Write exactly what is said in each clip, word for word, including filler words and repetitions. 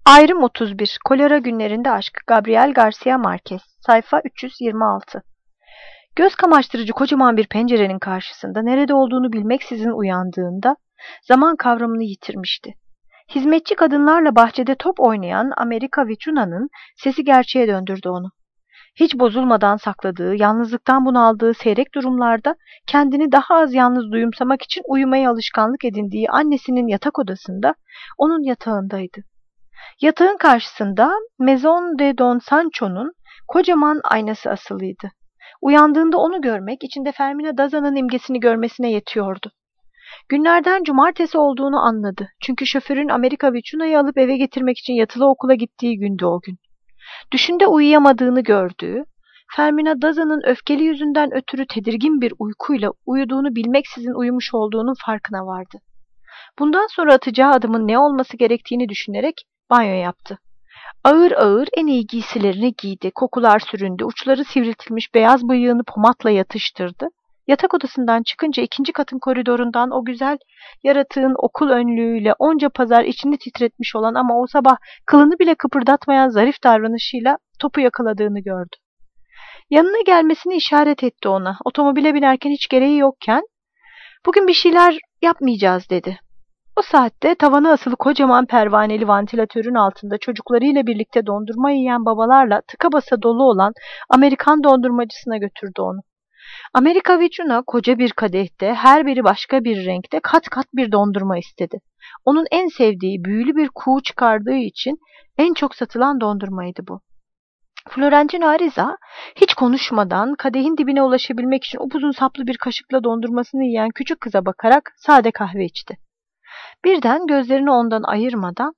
Ayrım otuz bir. Kolera günlerinde aşk. Gabriel Garcia Marquez. Sayfa üç yüz yirmi altı. Göz kamaştırıcı kocaman bir pencerenin karşısında nerede olduğunu bilmeksizin uyandığında zaman kavramını yitirmişti. Hizmetçi kadınlarla bahçede top oynayan Amerika Vichuna'nın sesi gerçeğe döndürdü onu. Hiç bozulmadan sakladığı, yalnızlıktan bunaldığı seyrek durumlarda kendini daha az yalnız duyumsamak için uyumaya alışkanlık edindiği annesinin yatak odasında onun yatağındaydı. Yatağın karşısında Maison de Don Sancho'nun kocaman aynası asılıydı. Uyandığında onu görmek, içinde Fermina Daza'nın imgesini görmesine yetiyordu. Günlerden cumartesi olduğunu anladı. Çünkü şoförün Amerika Vichuna'yı alıp eve getirmek için yatılı okula gittiği gündü o gün. Düşünde uyuyamadığını gördüğü, Fermina Daza'nın öfkeli yüzünden ötürü tedirgin bir uykuyla uyuduğunu bilmeksizin uyumuş olduğunun farkına vardı. Bundan sonra atacağı adımın ne olması gerektiğini düşünerek banyo yaptı. Ağır ağır en iyi giysilerini giydi, kokular süründü, uçları sivriltilmiş beyaz bıyığını pomatla yatıştırdı. Yatak odasından çıkınca ikinci katın koridorundan o güzel yaratığın okul önlüğüyle onca pazar içini titretmiş olan ama o sabah kılını bile kıpırdatmayan zarif davranışıyla topu yakaladığını gördü. Yanına gelmesini işaret etti ona. Otomobile binerken hiç gereği yokken "Bugün bir şeyler yapmayacağız," dedi. O saatte tavana asılı kocaman pervaneli vantilatörün altında çocuklarıyla birlikte dondurma yiyen babalarla tıka basa dolu olan Amerikan dondurmacısına götürdü onu. Amerika Vichuna koca bir kadehte, her biri başka bir renkte kat kat bir dondurma istedi. Onun en sevdiği büyülü bir kuğu çıkardığı için en çok satılan dondurmaydı bu. Florentino Ariza hiç konuşmadan kadehin dibine ulaşabilmek için upuzun saplı bir kaşıkla dondurmasını yiyen küçük kıza bakarak sade kahve içti. Birden gözlerini ondan ayırmadan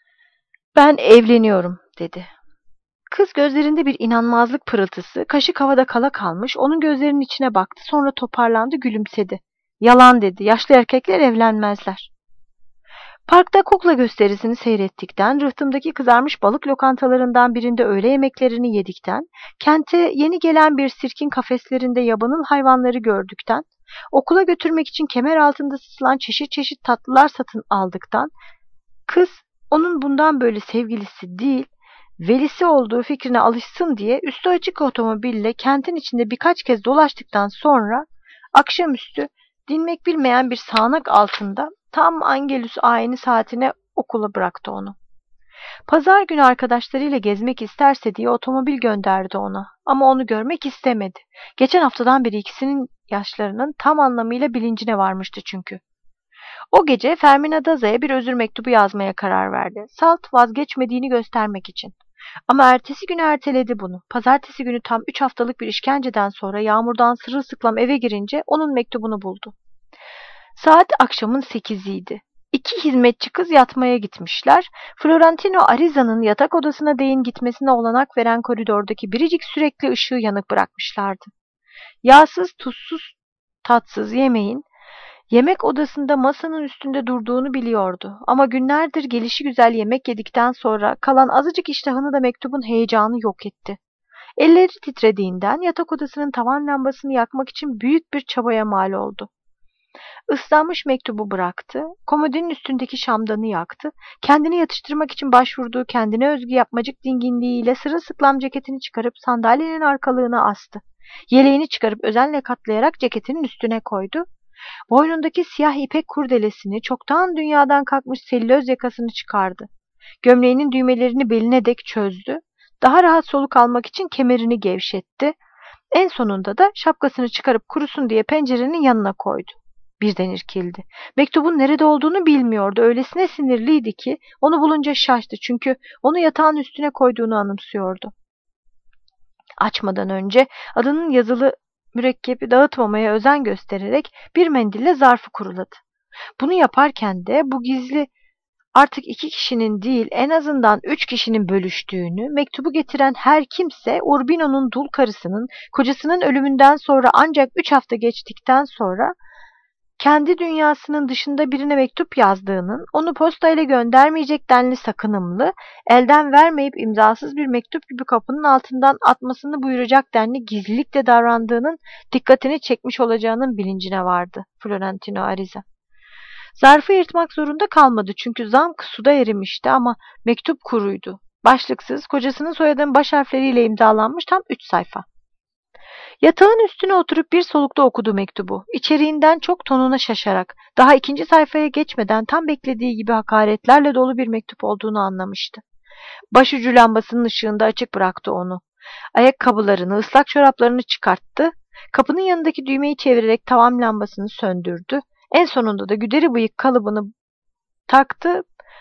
"Ben evleniyorum," dedi. Kız gözlerinde bir inanmazlık pırıltısı, kaşık havada kala kalmış, onun gözlerinin içine baktı, sonra toparlandı, gülümsedi. "Yalan," dedi, "yaşlı erkekler evlenmezler." Parkta kukla gösterisini seyrettikten, rıhtımdaki kızarmış balık lokantalarından birinde öğle yemeklerini yedikten, kente yeni gelen bir sirkin kafeslerinde yabanıl hayvanları gördükten, okula götürmek için kemer altında satılan çeşit çeşit tatlılar satın aldıktan, kız onun bundan böyle sevgilisi değil, velisi olduğu fikrine alışsın diye üstü açık otomobille kentin içinde birkaç kez dolaştıktan sonra akşamüstü dinmek bilmeyen bir sağanak altında tam Angelus ayini saatine okula bıraktı onu. Pazar günü arkadaşlarıyla gezmek isterse diye otomobil gönderdi ona. Ama onu görmek istemedi. Geçen haftadan beri ikisinin yaşlarının tam anlamıyla bilincine varmıştı çünkü. O gece Fermina Daza'ya bir özür mektubu yazmaya karar verdi. Salt vazgeçmediğini göstermek için. Ama ertesi günü erteledi bunu. Pazartesi günü tam üç haftalık bir işkenceden sonra yağmurdan sırılsıklam eve girince onun mektubunu buldu. Saat akşamın sekiziydi. İki hizmetçi kız yatmaya gitmişler. Florentino Ariza'nın yatak odasına değin gitmesine olanak veren koridordaki biricik sürekli ışığı yanık bırakmışlardı. Yağsız, tuzsuz, tatsız yemeğin yemek odasında masanın üstünde durduğunu biliyordu. Ama günlerdir gelişigüzel yemek yedikten sonra kalan azıcık iştahını da mektubun heyecanı yok etti. Elleri titrediğinden yatak odasının tavan lambasını yakmak için büyük bir çabaya mal oldu. Islanmış mektubu bıraktı, komodinin üstündeki şamdanı yaktı, kendini yatıştırmak için başvurduğu kendine özgü yapmacık dinginliğiyle sırılsıklam ceketini çıkarıp sandalyenin arkalığına astı. Yeleğini çıkarıp özenle katlayarak ceketinin üstüne koydu. Boynundaki siyah ipek kurdelesini, çoktan dünyadan kalkmış selüloz yakasını çıkardı. Gömleğinin düğmelerini beline dek çözdü. Daha rahat soluk almak için kemerini gevşetti. En sonunda da şapkasını çıkarıp kurusun diye pencerenin yanına koydu. Birden irkildi. Mektubun nerede olduğunu bilmiyordu. Öylesine sinirliydi ki onu bulunca şaştı. Çünkü onu yatağın üstüne koyduğunu anımsıyordu. Açmadan önce adının yazılı mürekkebi dağıtmamaya özen göstererek bir mendille zarfı kuruladı. Bunu yaparken de bu gizli artık iki kişinin değil en azından üç kişinin bölüştüğünü, mektubu getiren her kimse Urbino'nun dul karısının kocasının ölümünden sonra ancak üç hafta geçtikten sonra kendi dünyasının dışında birine mektup yazdığının, onu postayla göndermeyecek denli sakınımlı, elden vermeyip imzasız bir mektup gibi kapının altından atmasını buyuracak denli gizlilikle davrandığının dikkatini çekmiş olacağının bilincine vardı Florentino Ariza. Zarfı yırtmak zorunda kalmadı çünkü zamk suda erimişti ama mektup kuruydu. Başlıksız, kocasının soyadının baş harfleriyle imzalanmış tam üç sayfa. Yatağın üstüne oturup bir solukta okudu mektubu. İçeriğinden çok tonuna şaşarak, daha ikinci sayfaya geçmeden tam beklediği gibi hakaretlerle dolu bir mektup olduğunu anlamıştı. Başucu lambasının ışığında açık bıraktı onu. Ayakkabılarını, ıslak çoraplarını çıkarttı. Kapının yanındaki düğmeyi çevirerek tavan lambasını söndürdü. En sonunda da güderi bıyık kalıbını taktı.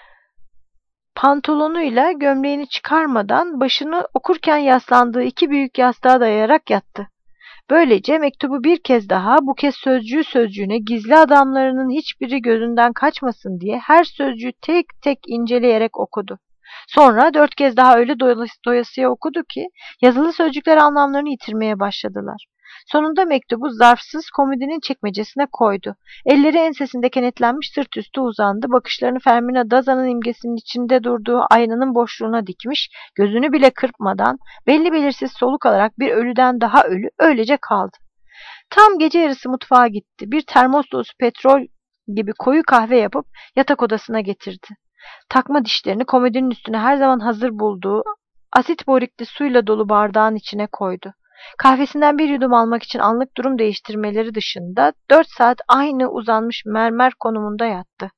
Pantolonuyla gömleğini çıkarmadan başını okurken yaslandığı iki büyük yastığa dayayarak yattı. Böylece mektubu bir kez daha, bu kez sözcüğü sözcüğüne, gizli adamlarının hiçbiri gözünden kaçmasın diye her sözcüğü tek tek inceleyerek okudu. Sonra dört kez daha öyle doyasıya okudu ki yazılı sözcükler anlamlarını yitirmeye başladılar. Sonunda mektubu zarfsız komodinin çekmecesine koydu. Elleri ensesinde kenetlenmiş sırt üstü uzandı. Bakışlarını Fermina Daza'nın imgesinin içinde durduğu aynanın boşluğuna dikmiş, gözünü bile kırpmadan belli belirsiz soluk alarak bir ölüden daha ölü öylece kaldı. Tam gece yarısı mutfağa gitti. Bir termos dolusu petrol gibi koyu kahve yapıp yatak odasına getirdi. Takma dişlerini komodinin üstüne her zaman hazır bulduğu asit borikli suyla dolu bardağın içine koydu. Kahvesinden bir yudum almak için anlık durum değiştirmeleri dışında dört saat aynı uzanmış mermer konumunda yattı.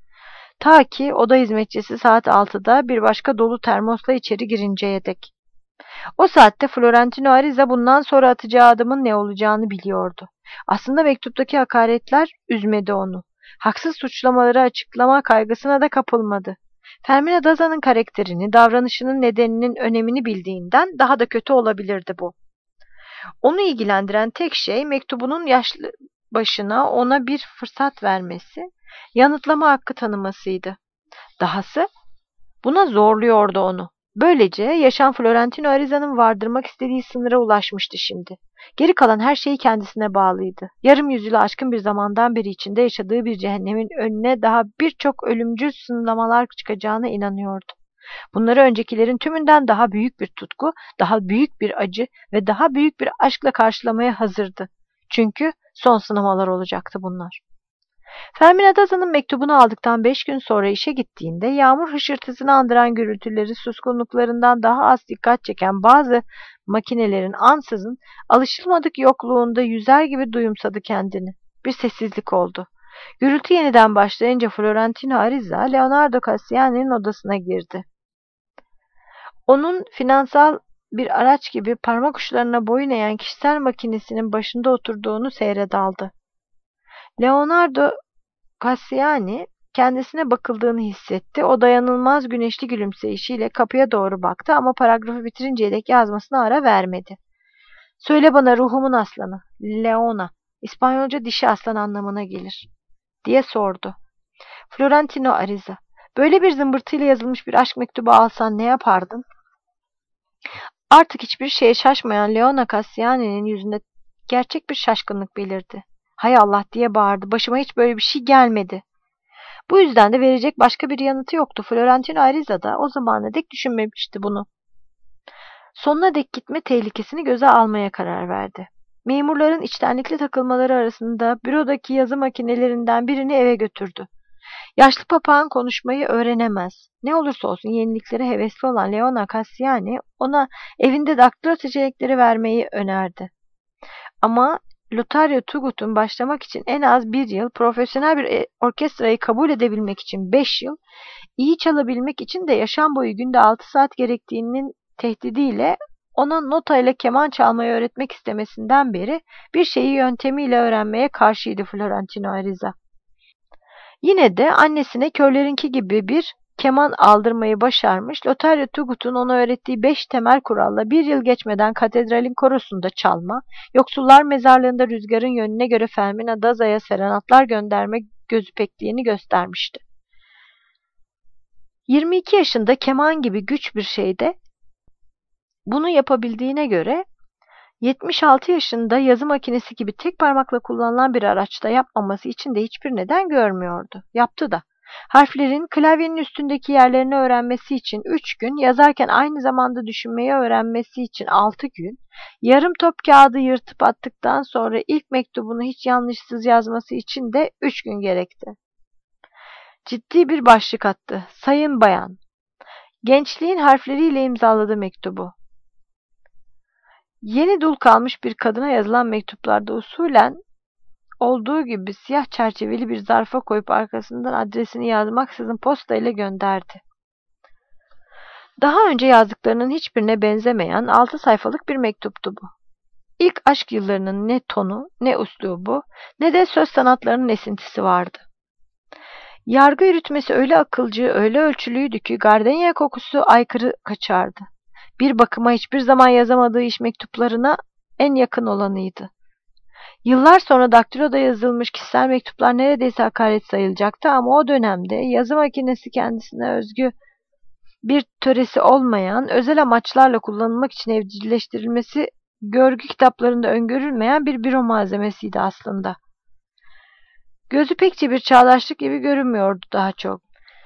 Ta ki oda hizmetçisi saat altıda bir başka dolu termosla içeri girinceye dek. O saatte Florentino Ariza bundan sonra atacağı adımın ne olacağını biliyordu. Aslında mektuptaki hakaretler üzmedi onu. Haksız suçlamaları açıklama kaygısına da kapılmadı. Fermina Daza'nın karakterini, davranışının nedeninin önemini bildiğinden daha da kötü olabilirdi bu. Onu ilgilendiren tek şey mektubunun yaşlı başına ona bir fırsat vermesi, yanıtlama hakkı tanımasıydı. Dahası buna zorluyordu onu. Böylece yaşam Florentino Ariza'nın vardırmak istediği sınıra ulaşmıştı şimdi. Geri kalan her şeyi kendisine bağlıydı. Yarım yüzyılı aşkın bir zamandan beri içinde yaşadığı bir cehennemin önüne daha birçok ölümcül sınırlamalar çıkacağına inanıyordu. Bunları öncekilerin tümünden daha büyük bir tutku, daha büyük bir acı ve daha büyük bir aşkla karşılamaya hazırdı. Çünkü son sınamalar olacaktı bunlar. Fermina Daza'nın mektubunu aldıktan beş gün sonra işe gittiğinde yağmur hışırtısını andıran gürültüleri suskunluklarından daha az dikkat çeken bazı makinelerin ansızın alışılmadık yokluğunda yüzer gibi duyumsadı kendini. Bir sessizlik oldu. Gürültü yeniden başlayınca Florentino Ariza, Leonardo Cassiani'nin odasına girdi. Onun finansal bir araç gibi parmak uçlarına boyun eğen kişisel makinesinin başında oturduğunu seyredaldı. Leonardo Cassiani kendisine bakıldığını hissetti. O dayanılmaz güneşli gülümseyişiyle kapıya doğru baktı ama paragrafı bitirinceye dek yazmasına ara vermedi. "Söyle bana ruhumun aslanı, Leona, İspanyolca dişi aslan anlamına gelir," diye sordu. Florentino Ariza, "Böyle bir zımbırtıyla yazılmış bir aşk mektubu alsan ne yapardın?" Artık hiçbir şeye şaşmayan Leona Cassiani'nin yüzünde gerçek bir şaşkınlık belirdi. "Hay Allah," diye bağırdı. "Başıma hiç böyle bir şey gelmedi." Bu yüzden de verecek başka bir yanıtı yoktu. Florentino Ariza da o zamana dek düşünmemişti bunu. Sonuna dek gitme tehlikesini göze almaya karar verdi. Memurların içtenlikli takılmaları arasında bürodaki yazı makinelerinden birini eve götürdü. Yaşlı papağan konuşmayı öğrenemez. Ne olursa olsun yeniliklere hevesli olan Leona Cassiani ona evinde daktilo seçenekleri vermeyi önerdi. Ama Lotario Tugut'un başlamak için en az bir yıl, profesyonel bir orkestrayı kabul edebilmek için beş yıl, iyi çalabilmek için de yaşam boyu günde altı saat gerektiğinin tehdidiyle ona nota ile keman çalmayı öğretmek istemesinden beri bir şeyi yöntemiyle öğrenmeye karşıydı Florentino Ariza. Yine de annesine körlerinki gibi bir keman aldırmayı başarmış, Lotario Tugut'un ona öğrettiği beş temel kuralla bir yıl geçmeden katedralin korosunda çalma, yoksullar mezarlığında rüzgarın yönüne göre Fermina Daza'ya serenatlar gönderme gözü pekliğini göstermişti. yirmi iki yaşında keman gibi güç bir şeyde bunu yapabildiğine göre yetmiş altı yaşında yazı makinesi gibi tek parmakla kullanılan bir araçta yapmaması için de hiçbir neden görmüyordu. Yaptı da. Harflerin klavyenin üstündeki yerlerini öğrenmesi için üç gün, yazarken aynı zamanda düşünmeyi öğrenmesi için altı gün, yarım top kağıdı yırtıp attıktan sonra ilk mektubunu hiç yanlışsız yazması için de üç gün gerekti. Ciddi bir başlık attı. Sayın Bayan. Gençliğin harfleriyle imzaladı mektubu. Yeni dul kalmış bir kadına yazılan mektuplarda usulen olduğu gibi siyah çerçeveli bir zarfa koyup arkasından adresini yazmaksızın posta ile gönderdi. Daha önce yazdıklarının hiçbirine benzemeyen altı sayfalık bir mektuptu bu. İlk aşk yıllarının ne tonu, ne üslubu, ne de söz sanatlarının esintisi vardı. Yargı yürütmesi öyle akılcı, öyle ölçülüydü ki gardenya kokusu aykırı kaçardı. Bir bakıma hiçbir zaman yazamadığı iş mektuplarına en yakın olanıydı. Yıllar sonra daktiloda yazılmış kişisel mektuplar neredeyse hakaret sayılacaktı ama o dönemde yazı makinesi kendisine özgü bir töresi olmayan, özel amaçlarla kullanılmak için evcilleştirilmesi görgü kitaplarında öngörülmeyen bir büro malzemesiydi aslında. Gözü pekçe bir çağdaşlık gibi görünmüyordu daha çok.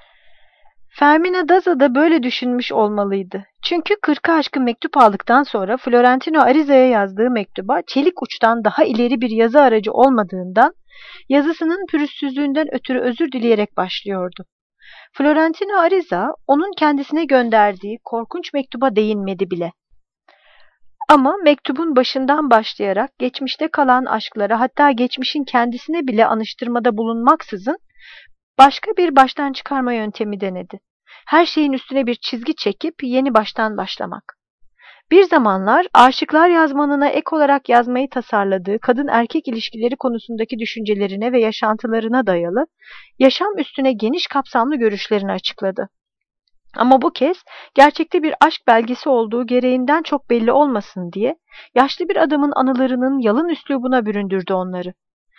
Fermina Daza da böyle düşünmüş olmalıydı. Çünkü kırkı aşkın mektup aldıktan sonra Florentino Ariza'ya yazdığı mektuba çelik uçtan daha ileri bir yazı aracı olmadığından yazısının pürüzsüzlüğünden ötürü özür dileyerek başlıyordu. Florentino Ariza onun kendisine gönderdiği korkunç mektuba değinmedi bile. Ama mektubun başından başlayarak geçmişte kalan aşklara, hatta geçmişin kendisine bile anıştırmada bulunmaksızın başka bir baştan çıkarma yöntemi denedi. Her şeyin üstüne bir çizgi çekip yeni baştan başlamak. Bir zamanlar aşıklar yazmanına ek olarak yazmayı tasarladığı kadın erkek ilişkileri konusundaki düşüncelerine ve yaşantılarına dayalı yaşam üstüne geniş kapsamlı görüşlerini açıkladı. Ama bu kez gerçekte bir aşk belgesi olduğu gereğinden çok belli olmasın diye yaşlı bir adamın anılarının yalın üslubuna büründürdü onları.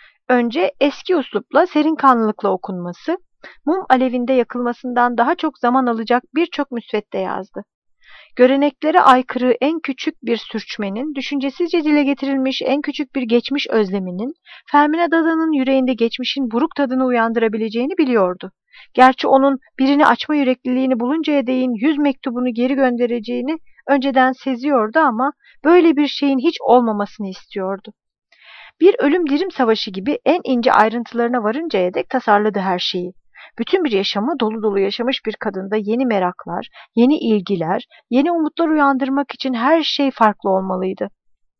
Önce eski üslupla serin kanlılıkla okunması, mum alevinde yakılmasından daha çok zaman alacak birçok müsvedde yazdı. Göreneklere aykırı en küçük bir sürçmenin, düşüncesizce dile getirilmiş en küçük bir geçmiş özleminin, Fermina Daza'nın yüreğinde geçmişin buruk tadını uyandırabileceğini biliyordu. Gerçi onun birini açma yürekliliğini buluncaya değin yüz mektubunu geri göndereceğini önceden seziyordu ama böyle bir şeyin hiç olmamasını istiyordu. Bir ölüm dirim savaşı gibi en ince ayrıntılarına varıncaya dek tasarladı her şeyi. Bütün bir yaşamı dolu dolu yaşamış bir kadında yeni meraklar, yeni ilgiler, yeni umutlar uyandırmak için her şey farklı olmalıydı.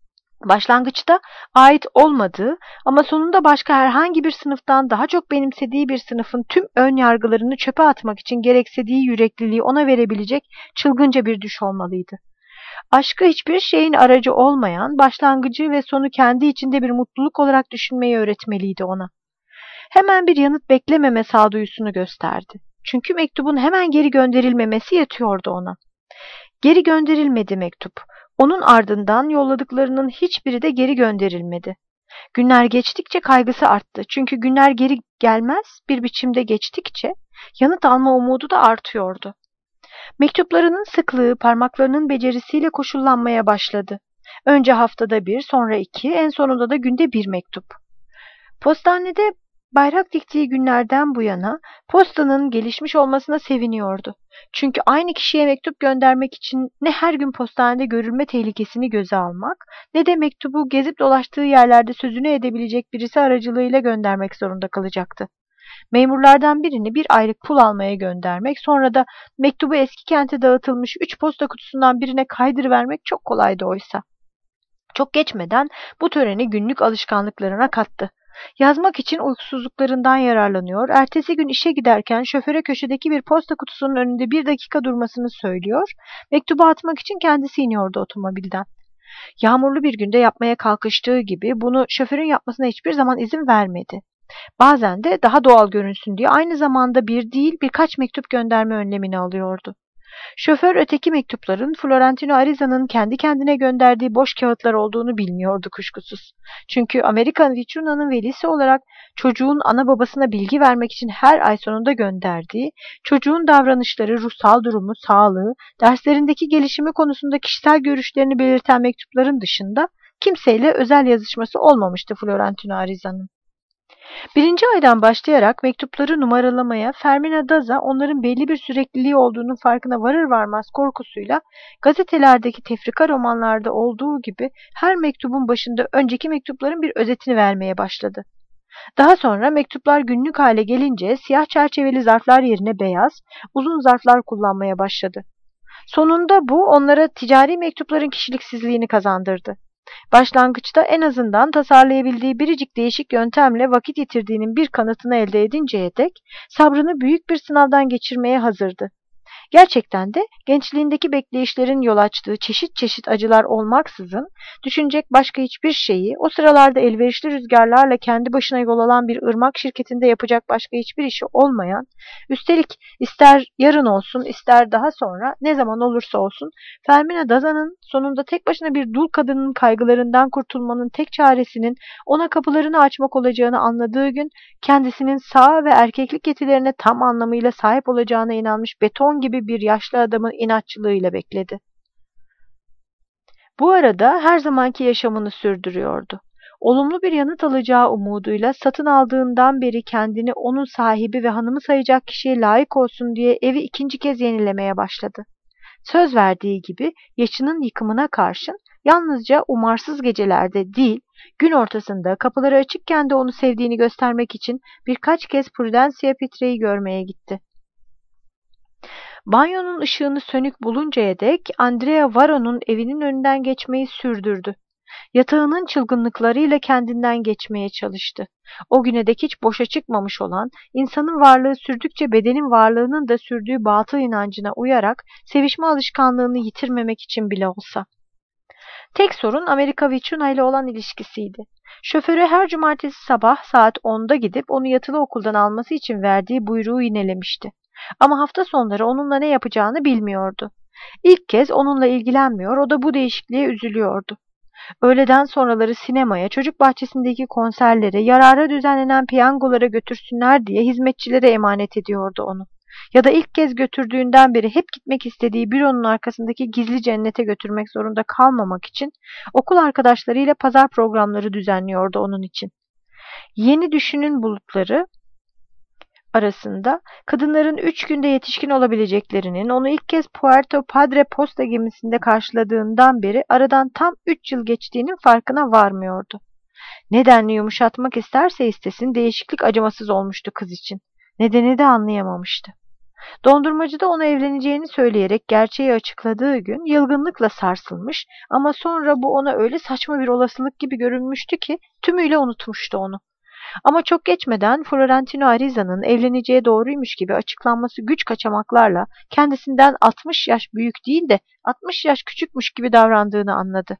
Başlangıçta ait olmadığı ama sonunda başka herhangi bir sınıftan daha çok benimsediği bir sınıfın tüm ön yargılarını çöpe atmak için gereksediği yürekliliği ona verebilecek çılgınca bir düş olmalıydı. Aşkı hiçbir şeyin aracı olmayan, başlangıcı ve sonu kendi içinde bir mutluluk olarak düşünmeyi öğretmeliydi ona. Hemen bir yanıt beklememe sağduyusunu gösterdi. Çünkü mektubun hemen geri gönderilmemesi yetiyordu ona. Geri gönderilmedi mektup. Onun ardından yolladıklarının hiçbiri de geri gönderilmedi. Günler geçtikçe kaygısı arttı. Çünkü günler geri gelmez bir biçimde geçtikçe yanıt alma umudu da artıyordu. Mektuplarının sıklığı parmaklarının becerisiyle koşullanmaya başladı. Önce haftada bir, sonra iki, en sonunda da günde bir mektup. Postanede bayrak diktiği günlerden bu yana postanın gelişmiş olmasına seviniyordu. Çünkü aynı kişiye mektup göndermek için ne her gün postanede görülme tehlikesini göze almak, ne de mektubu gezip dolaştığı yerlerde sözünü edebilecek birisi aracılığıyla göndermek zorunda kalacaktı. Memurlardan birini bir aylık pul almaya göndermek, sonra da mektubu eski kente dağıtılmış üç posta kutusundan birine kaydırıvermek çok kolaydı oysa. Çok geçmeden bu töreni günlük alışkanlıklarına kattı. Yazmak için uykusuzluklarından yararlanıyor, ertesi gün işe giderken şoföre köşedeki bir posta kutusunun önünde bir dakika durmasını söylüyor, mektubu atmak için kendisi iniyordu otomobilden. Yağmurlu bir günde yapmaya kalkıştığı gibi bunu şoförün yapmasına hiçbir zaman izin vermedi. Bazen de daha doğal görünsün diye aynı zamanda bir değil birkaç mektup gönderme önlemini alıyordu. Şoför öteki mektupların Florentino Ariza'nın kendi kendine gönderdiği boş kağıtlar olduğunu bilmiyordu kuşkusuz. Çünkü Amerikan Vicuna'nın velisi olarak çocuğun ana babasına bilgi vermek için her ay sonunda gönderdiği, çocuğun davranışları, ruhsal durumu, sağlığı, derslerindeki gelişimi konusunda kişisel görüşlerini belirten mektupların dışında kimseyle özel yazışması olmamıştı Florentino Ariza'nın. Birinci aydan başlayarak mektupları numaralamaya Fermina Daza onların belli bir sürekliliği olduğunun farkına varır varmaz korkusuyla gazetelerdeki tefrika romanlarda olduğu gibi her mektubun başında önceki mektupların bir özetini vermeye başladı. Daha sonra mektuplar günlük hale gelince siyah çerçeveli zarflar yerine beyaz, uzun zarflar kullanmaya başladı. Sonunda bu onlara ticari mektupların kişiliksizliğini kazandırdı. Başlangıçta en azından tasarlayabildiği biricik değişik yöntemle vakit yitirdiğinin bir kanıtını elde edinceye dek sabrını büyük bir sınavdan geçirmeye hazırdı. Gerçekten de gençliğindeki bekleyişlerin yol açtığı çeşit çeşit acılar olmaksızın düşünecek başka hiçbir şeyi, o sıralarda elverişli rüzgarlarla kendi başına yol alan bir ırmak şirketinde yapacak başka hiçbir işi olmayan, üstelik ister yarın olsun ister daha sonra ne zaman olursa olsun Fermina Daza'nın sonunda tek başına bir dul kadının kaygılarından kurtulmanın tek çaresinin ona kapılarını açmak olacağını anladığı gün kendisinin sağ ve erkeklik yetilerine tam anlamıyla sahip olacağına inanmış beton gibi bir yaşlı adamın inatçılığıyla bekledi. Bu arada her zamanki yaşamını sürdürüyordu. Olumlu bir yanıt alacağı umuduyla satın aldığından beri kendini onun sahibi ve hanımı sayacak kişiye layık olsun diye evi ikinci kez yenilemeye başladı. Söz verdiği gibi yaşının yıkımına karşın yalnızca umarsız gecelerde değil, gün ortasında kapıları açıkken de onu sevdiğini göstermek için birkaç kez Prudencia Petre'yi görmeye gitti. Banyonun ışığını sönük buluncaya dek Andrea Varo'nun evinin önünden geçmeyi sürdürdü. Yatağının çılgınlıklarıyla kendinden geçmeye çalıştı. O güne dek hiç boşa çıkmamış olan, insanın varlığı sürdükçe bedenin varlığının da sürdüğü batıl inancına uyarak sevişme alışkanlığını yitirmemek için bile olsa. Tek sorun Amerika Viçuna ile olan ilişkisiydi. Şoförü her cumartesi sabah saat onda gidip onu yatılı okuldan alması için verdiği buyruğu yinelemişti. Ama hafta sonları onunla ne yapacağını bilmiyordu. İlk kez onunla ilgilenmiyor, o da bu değişikliğe üzülüyordu. Öğleden sonraları sinemaya, çocuk bahçesindeki konserlere, yarara düzenlenen piyangolara götürsünler diye hizmetçilere emanet ediyordu onu. Ya da ilk kez götürdüğünden beri hep gitmek istediği büronun arkasındaki gizli cennete götürmek zorunda kalmamak için okul arkadaşlarıyla pazar programları düzenliyordu onun için. Yeni düşünün bulutları arasında kadınların üç günde yetişkin olabileceklerinin onu ilk kez Puerto Padre posta gemisinde karşıladığından beri aradan tam üç yıl geçtiğinin farkına varmıyordu. Nedenli yumuşatmak isterse istesin değişiklik acımasız olmuştu kız için. Nedeni de anlayamamıştı. Dondurmacıda ona evleneceğini söyleyerek gerçeği açıkladığı gün yılgınlıkla sarsılmış ama sonra bu ona öyle saçma bir olasılık gibi görünmüştü ki tümüyle unutmuştu onu. Ama çok geçmeden Florentino Ariza'nın evleneceği doğruymuş gibi açıklanması güç kaçamaklarla kendisinden altmış yaş büyük değil de altmış yaş küçükmüş gibi davrandığını anladı.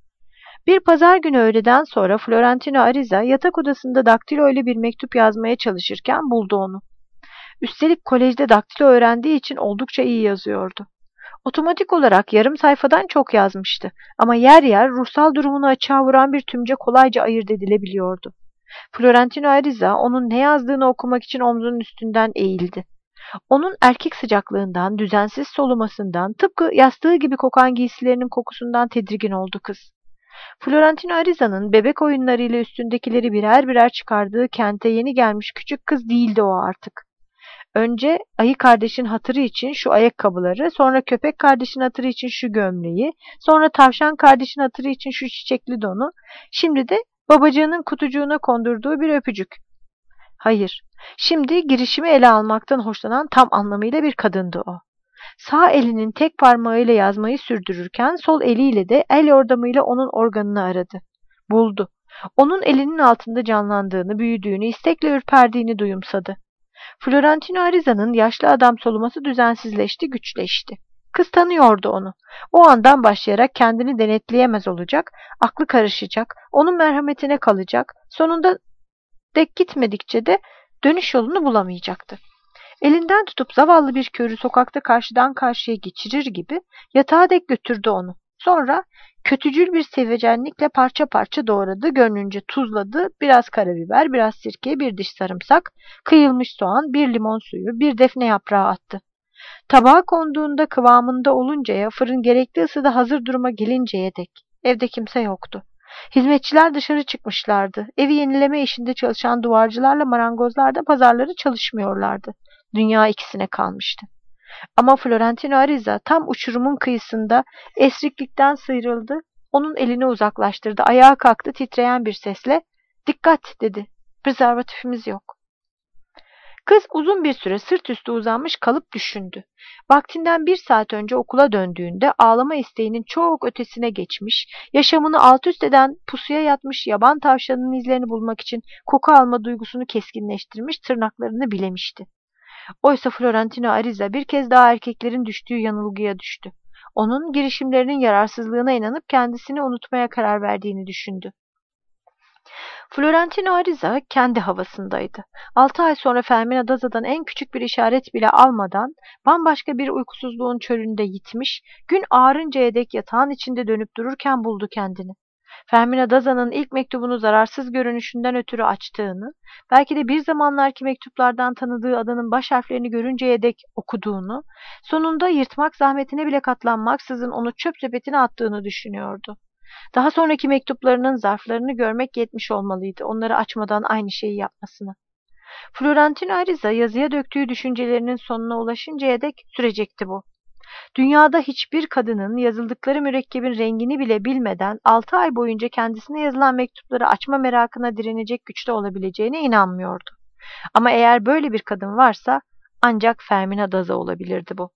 Bir pazar günü öğleden sonra Florentino Ariza yatak odasında daktilo ile bir mektup yazmaya çalışırken buldu onu. Üstelik kolejde daktilo öğrendiği için oldukça iyi yazıyordu. Otomatik olarak yarım sayfadan çok yazmıştı ama yer yer ruhsal durumunu açığa vuran bir tümce kolayca ayırt edilebiliyordu. Florentino Ariza onun ne yazdığını okumak için omzunun üstünden eğildi. Onun erkek sıcaklığından, düzensiz solumasından, tıpkı yastığı gibi kokan giysilerinin kokusundan tedirgin oldu kız. Florentino Ariza'nın bebek oyunlarıyla üstündekileri birer birer çıkardığı kente yeni gelmiş küçük kız değildi o artık. Önce ayı kardeşin hatırı için şu ayakkabıları, sonra köpek kardeşin hatırı için şu gömleği, sonra tavşan kardeşin hatırı için şu çiçekli donu, şimdi de babacığının kutucuğuna kondurduğu bir öpücük. Hayır, şimdi girişimi ele almaktan hoşlanan tam anlamıyla bir kadındı o. Sağ elinin tek parmağıyla yazmayı sürdürürken sol eliyle de el yordamıyla onun organını aradı. Buldu. Onun elinin altında canlandığını, büyüdüğünü, istekle ürperdiğini duyumsadı. Florentino Ariza'nın yaşlı adam soluması düzensizleşti, güçleşti. Kız tanıyordu onu. O andan başlayarak kendini denetleyemez olacak, aklı karışacak, onun merhametine kalacak, sonunda dek gitmedikçe de dönüş yolunu bulamayacaktı. Elinden tutup zavallı bir körü sokakta karşıdan karşıya geçirir gibi yatağa dek götürdü onu. Sonra kötücül bir sevecenlikle parça parça doğradı, gönlünce tuzladı, biraz karabiber, biraz sirke, bir diş sarımsak, kıyılmış soğan, bir limon suyu, bir defne yaprağı attı. Tabağa konduğunda kıvamında oluncaya, fırın gerekli ısıda hazır duruma gelinceye dek evde kimse yoktu. Hizmetçiler dışarı çıkmışlardı. Evi yenileme işinde çalışan duvarcılarla marangozlar da pazarları çalışmıyorlardı. Dünya ikisine kalmıştı. Ama Florentino Ariza tam uçurumun kıyısında esriklikten sıyrıldı, onun elini uzaklaştırdı, ayağa kalktı titreyen bir sesle, "Dikkat!" dedi. Prezervatifimiz yok. Kız uzun bir süre sırt üstü uzanmış kalıp düşündü. Vaktinden bir saat önce okula döndüğünde ağlama isteğinin çok ötesine geçmiş, yaşamını alt üst eden pusuya yatmış yaban tavşanının izlerini bulmak için koku alma duygusunu keskinleştirmiş, tırnaklarını bilemişti. Oysa Florentino Ariza bir kez daha erkeklerin düştüğü yanılgıya düştü. Onun girişimlerinin yararsızlığına inanıp kendisini unutmaya karar verdiğini düşündü. Florentino Ariza kendi havasındaydı. Altı ay sonra Fermina Daza'dan en küçük bir işaret bile almadan bambaşka bir uykusuzluğun çölünde yitmiş, gün ağarıncaya dek yatağın içinde dönüp dururken buldu kendini. Fermina Daza'nın ilk mektubunu zararsız görünüşünden ötürü açtığını, belki de bir zamanlarki mektuplardan tanıdığı adının baş harflerini görünceye dek okuduğunu, sonunda yırtmak zahmetine bile katlanmaksızın onu çöp sepetine attığını düşünüyordu. Daha sonraki mektuplarının zarflarını görmek yetmiş olmalıydı, onları açmadan aynı şeyi yapmasını. Florentino Ariza yazıya döktüğü düşüncelerinin sonuna ulaşıncaya dek sürecekti bu. Dünyada hiçbir kadının yazıldıkları mürekkebin rengini bile bilmeden altı ay boyunca kendisine yazılan mektupları açma merakına direnecek güçte olabileceğine inanmıyordu. Ama eğer böyle bir kadın varsa ancak Fermina Daza olabilirdi bu.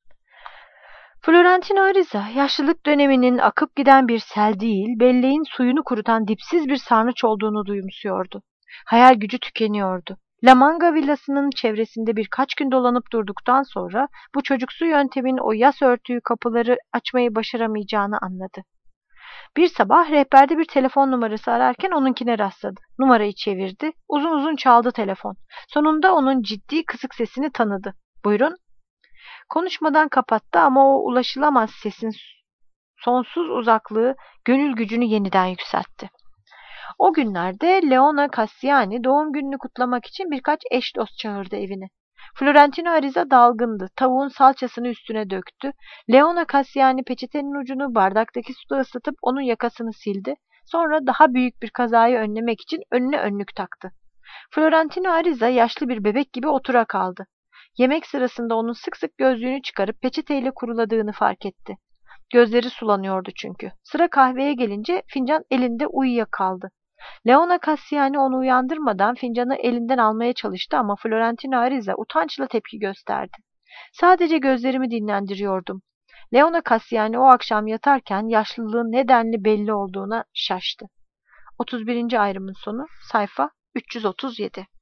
Florentino Ariza, yaşlılık döneminin akıp giden bir sel değil, belleğin suyunu kurutan dipsiz bir sarnıç olduğunu duyumsuyordu. Hayal gücü tükeniyordu. La Manga villasının çevresinde birkaç gün dolanıp durduktan sonra bu çocuksu yöntemin o yas örtüyü kapıları açmayı başaramayacağını anladı. Bir sabah rehberde bir telefon numarası ararken onunkine rastladı. Numarayı çevirdi, uzun uzun çaldı telefon. Sonunda onun ciddi kısık sesini tanıdı. "Buyurun." Konuşmadan kapattı ama o ulaşılamaz sesin sonsuz uzaklığı gönül gücünü yeniden yükseltti. O günlerde Leona Cassiani doğum gününü kutlamak için birkaç eş dost çağırdı evine. Florentino Ariza dalgındı. Tavuğun salçasını üstüne döktü. Leona Cassiani peçetenin ucunu bardaktaki suda ıslatıp onun yakasını sildi. Sonra daha büyük bir kazayı önlemek için önüne önlük taktı. Florentino Ariza yaşlı bir bebek gibi otura kaldı. Yemek sırasında onun sık sık gözlüğünü çıkarıp peçeteyle kuruladığını fark etti. Gözleri sulanıyordu çünkü. Sıra kahveye gelince fincan elinde uyuyakaldı. Leona Cassiani onu uyandırmadan fincanı elinden almaya çalıştı ama Florentino Ariza utançla tepki gösterdi. "Sadece gözlerimi dinlendiriyordum." Leona Cassiani o akşam yatarken yaşlılığın nedenli belli olduğuna şaştı. otuz birinci ayrımın sonu, sayfa üç yüz otuz yedi.